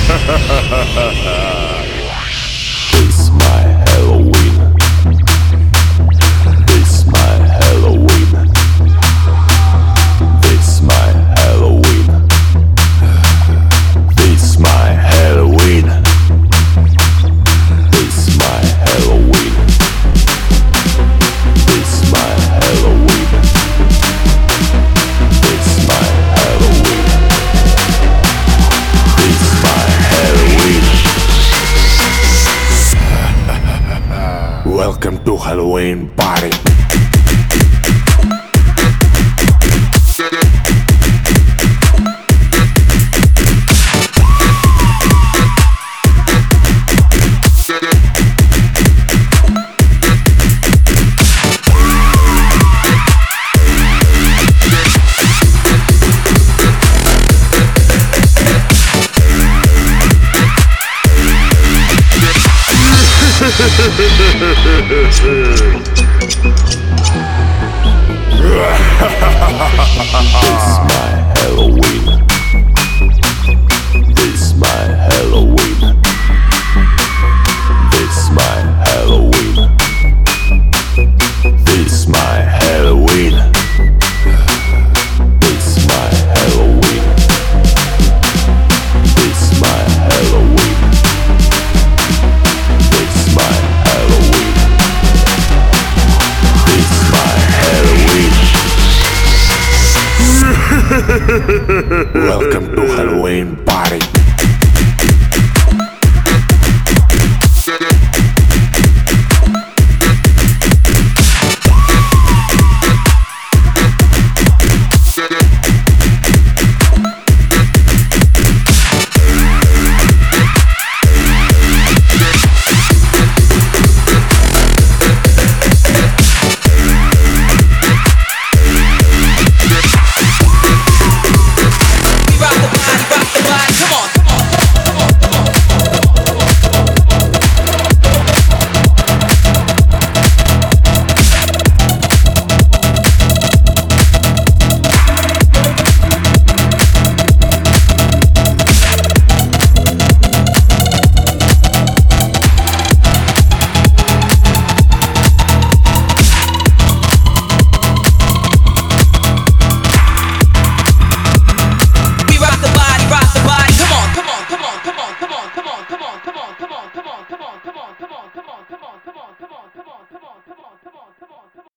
This my Halloween. This my Halloween. This my Halloween. This my Halloween. This my Halloween. This my Halloween. This my Halloween. This my Halloween. Welcome to Halloween party. This my Halloween. This my Halloween. This my Halloween. This my Halloween. This my Halloween. This my Halloween. This my Halloween. This my Halloween. Welcome to Halloween.